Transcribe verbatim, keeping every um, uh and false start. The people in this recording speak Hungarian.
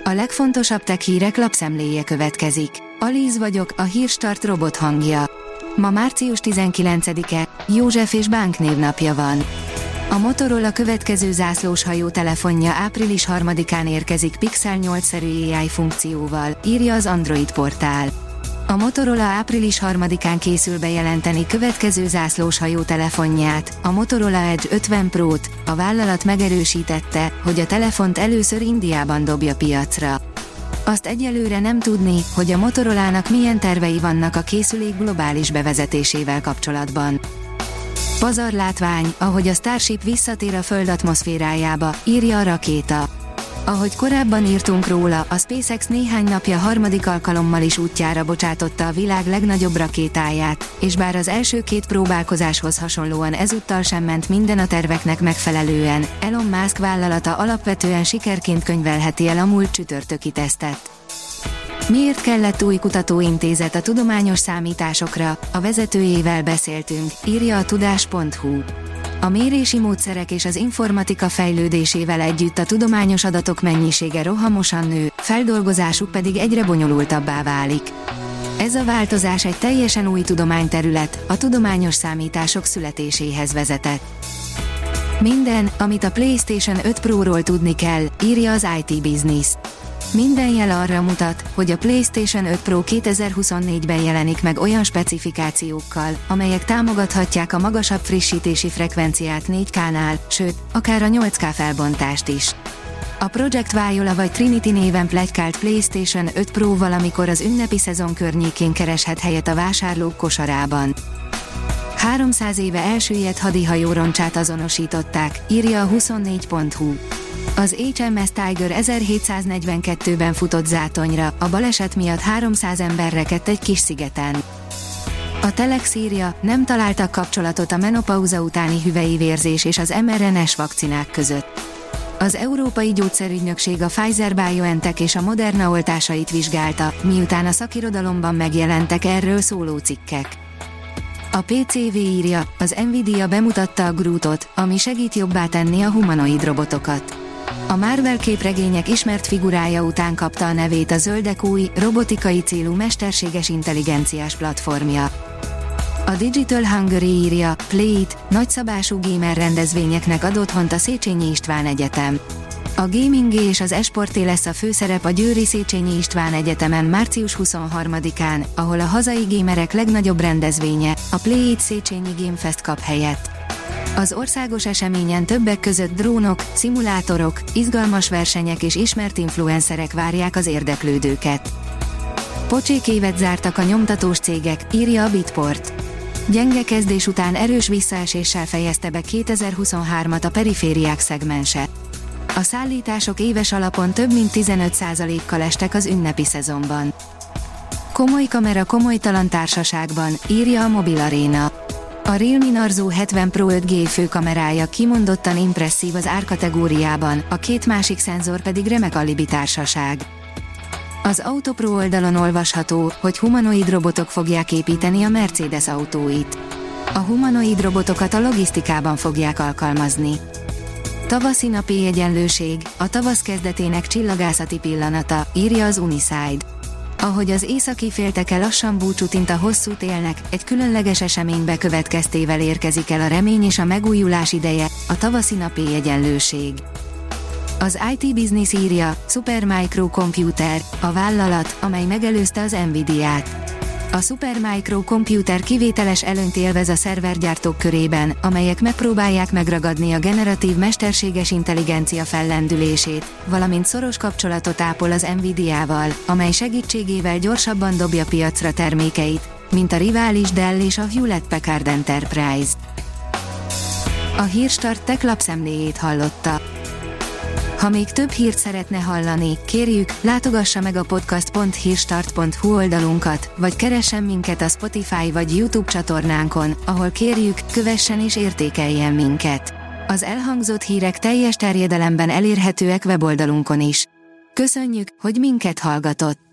A legfontosabb tech hírek lapszemléje következik. Alíz vagyok, a Hírstart robot hangja. Ma március tizenkilencedike, József és Bánk névnapja van. A Motorola következő zászlós hajó telefonja április harmadikán érkezik Pixel nyolc-szerű á i funkcióval, írja az Android portál. A Motorola április harmadikán készül bejelenteni következő zászlós hajó telefonját, a Motorola Edge ötven Pro-t, a vállalat megerősítette, hogy a telefont először Indiában dobja piacra. Azt egyelőre nem tudni, hogy a Motorolának milyen tervei vannak a készülék globális bevezetésével kapcsolatban. Pazarlátvány, ahogy a Starship visszatér a Föld atmoszférájába, írja a Rakéta. Ahogy korábban írtunk róla, a SpaceX néhány napja harmadik alkalommal is útjára bocsátotta a világ legnagyobb rakétáját, és bár az első két próbálkozáshoz hasonlóan ezúttal sem ment minden a terveknek megfelelően, Elon Musk vállalata alapvetően sikerként könyvelheti el a múlt csütörtöki tesztet. Miért kellett új kutatóintézet a tudományos számításokra? A vezetőjével beszéltünk, írja a tudás pont hu. A mérési módszerek és az informatika fejlődésével együtt a tudományos adatok mennyisége rohamosan nő, feldolgozásuk pedig egyre bonyolultabbá válik. Ez a változás egy teljesen új tudományterület, a tudományos számítások születéséhez vezetett. Minden, amit a PlayStation öt Pro-ról tudni kell, írja az i té Business. Minden jel arra mutat, hogy a PlayStation öt Pro kétezer-huszonnégyben jelenik meg olyan specifikációkkal, amelyek támogathatják a magasabb frissítési frekvenciát négy ká-nál, sőt, akár a nyolc ká felbontást is. A Project Viola vagy Trinity néven pletykált PlayStation öt Pro valamikor az ünnepi szezon környékén kereshet helyet a vásárlók kosarában. háromszáz éve elsüllyedt hadihajóroncsát azonosították, írja a huszonnégy pont hu. Az há em es Tiger ezerhétszáznegyvenkettőben futott zátonyra, a baleset miatt háromszáz ember rekedt egy kis szigeten. A Telex írja, nem találtak kapcsolatot a menopauza utáni hüvei vérzés és az em er en es vakcinák között. Az Európai Gyógyszerügynökség a Pfizer-BioNTech és a Moderna oltásait vizsgálta, miután a szakirodalomban megjelentek erről szóló cikkek. A pé cé vé írja, az Nvidia bemutatta a Grootot, ami segít jobbá tenni a humanoid robotokat. A Marvel képregények ismert figurája után kapta a nevét a zöldek új, robotikai célú mesterséges intelligenciás platformja. A Digital Hungary írja, Play It, nagyszabású gamer rendezvényeknek ad otthont a Széchenyi István Egyetem. A gamingé és az esporté lesz a főszerep a győri Széchenyi István Egyetemen március huszonharmadikán, ahol a hazai gamerek legnagyobb rendezvénye, a Play It Széchenyi Game Fest kap helyet. Az országos eseményen többek között drónok, szimulátorok, izgalmas versenyek és ismert influencerek várják az érdeklődőket. Pocsék évet zártak a nyomtatós cégek, írja a Bitport. Gyenge kezdés után erős visszaeséssel fejezte be kétezer-huszonhármat a perifériák szegmense. A szállítások éves alapon több mint tizenöt százalékkal estek az ünnepi szezonban. Komoly kamera komolytalan társaságban, írja a Mobil Arena. A Realme Narzo hetven Pro öt G főkamerája kimondottan impresszív az árkategóriában, a két másik szenzor pedig remek alibi társaság. Az Autopro oldalon olvasható, hogy humanoid robotok fogják építeni a Mercedes autóit. A humanoid robotokat a logisztikában fogják alkalmazni. Tavaszi napi egyenlőség, a tavasz kezdetének csillagászati pillanata, írja az Uniside. Ahogy az északi félteke lassan búcsút int a hosszú télnek, egy különleges esemény bekövetkeztével érkezik el a remény és a megújulás ideje, a tavaszi napi egyenlőség. Az i té Business írja, Supermicro Computer, a vállalat, amely megelőzte az Nvidiát. A Supermicro Computer kivételes előnyt élvez a szervergyártók körében, amelyek megpróbálják megragadni a generatív mesterséges intelligencia fellendülését, valamint szoros kapcsolatot ápol az Nvidiával, amely segítségével gyorsabban dobja piacra termékeit, mint a rivális Dell és a Hewlett-Packard Enterprise. A Hírstart Tech lapszemléjét hallotta. Ha még több hírt szeretne hallani, kérjük, látogassa meg a podcast pont hírstart pont hu oldalunkat, vagy keressen minket a Spotify vagy YouTube csatornánkon, ahol kérjük, kövessen és értékeljen minket. Az elhangzott hírek teljes terjedelemben elérhetőek weboldalunkon is. Köszönjük, hogy minket hallgatott!